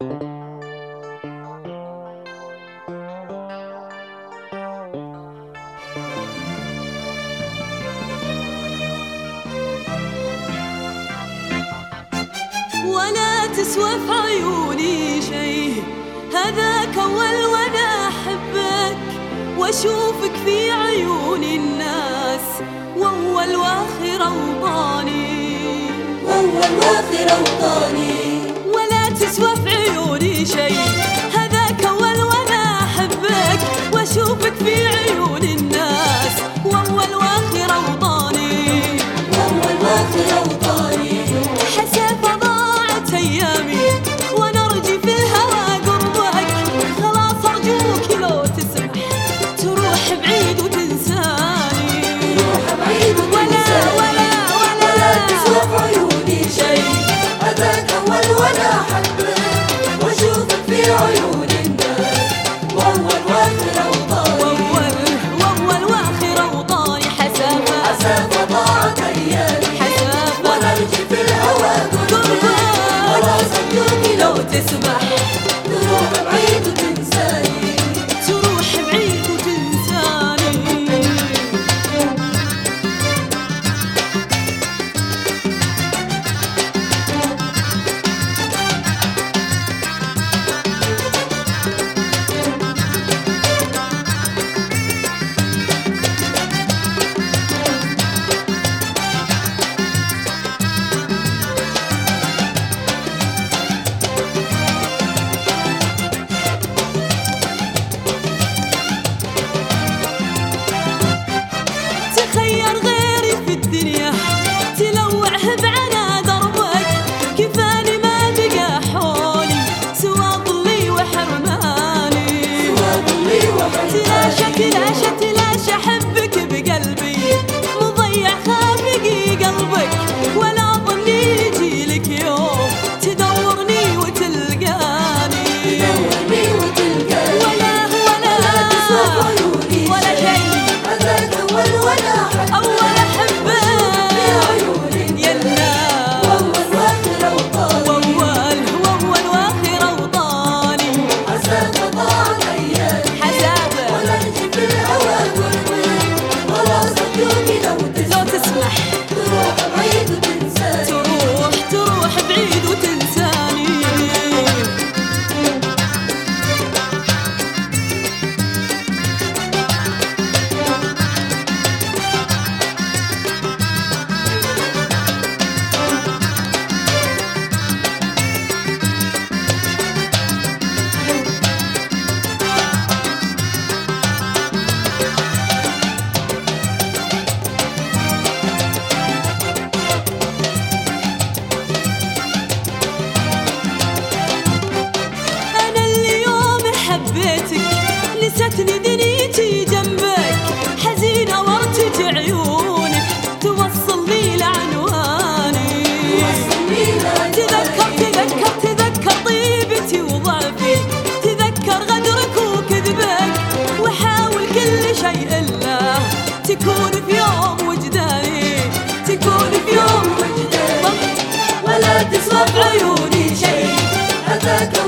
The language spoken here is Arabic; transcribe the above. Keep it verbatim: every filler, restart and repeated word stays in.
ولا تسوى في عيوني شي، هذاك أول وأنا أحبك وأشوفك في عيون الناس، وأول وآخر أوطاني، وأول وآخر أوطاني. ولا تسوى في عيوني شي، هذاك أول وأنا أحبك وأشوفك في عيون الناس، وأول وآخر أوطاني، وأول وآخر أوطاني. حسافة ضاعت أيامي وأنا أرجي في الهوى قربك، خلاص أرجوك لو تسمح تروح بعيد وتنساني، تروح بعيد وتنساني. ولا ولا ولا تسوى في عيوني شي، هذاك أول وأنا أحبك وأشوفك في عيون الناس، وأول وآخر أوطاني، وأول وأول وآخر أوطاني. حسافة حسافة ضاعت أيامي حسافة وأنا أرجي في الهوى قربك، خلاص أرجوك لو تسمح تروح بعيد وتنساني، تروح بعيد وتنساني. تخير غيري في الدنيا تلوعه بعلى دربك، كفاني ما بقى حولي سوى ظلي وحرماني، سوى ظلي وحرماني. تلاشى تلاشى تلاشى حبك بقلبي، مضيع خافقي قلبك، ولا ظني يجيلك يوم تدورني وتلقاني، تدورني وتلقاني. ولا ولا ولا تسوى في عيوني ولا شيء، هذاك أول وأنا أحبك أول أحبك في عيون يلا، وأول وآخر أوطاني. وأول وأول وآخر أوطاني. حسافة ضاعت أيامي حسافة وأنا أرجي في الهوى قربك، خلاص أرجوك لو لو تسمح تسمح تروح بعيد وتنساني، تروح تروح بعيد وتنساني. أنا اللي يوم حبيتك نستني دنيتي جنبك، حزينة وارتجع عيونك توصلني لعنواني، وصلني لعنواني. تذكر تذكر تذكر طيبتي وضعفي، تذكر غدرك وكذبك، وحاول كل شيء إلا تكون في يوم وجداني، تكون في يوم وجداني. ولا تسوى في عيوني شي، هذاك